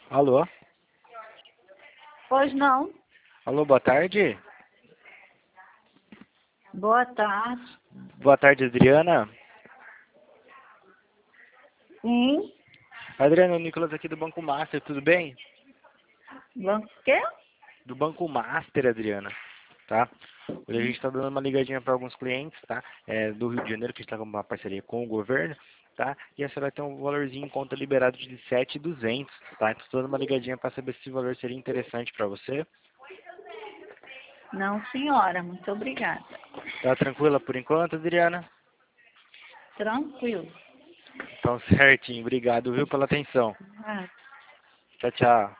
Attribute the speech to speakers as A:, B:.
A: Alô?
B: Pois não.
A: Alô, boa tarde.
B: Boa tarde.
A: Boa tarde, Adriana.
B: Sim.
A: Adriana, o Nicolas aqui do Banco Master, tudo bem?
B: Banco quê?
A: Do Banco Master, Adriana, tá? Hoje a gente está dando uma ligadinha para alguns clientes, tá? Do Rio de Janeiro, que a gente está com uma parceria com o governo, tá? E essa vai ter um valorzinho em conta liberado de 7.200, tá? Então, estou dando uma ligadinha para saber se esse valor seria interessante para você.
B: Não, senhora. Muito obrigada.
A: Tá tranquila por enquanto, Adriana?
B: Tranquilo.
A: Então, certinho. Obrigado, viu, pela atenção.
B: Ah.
A: Tchau, tchau.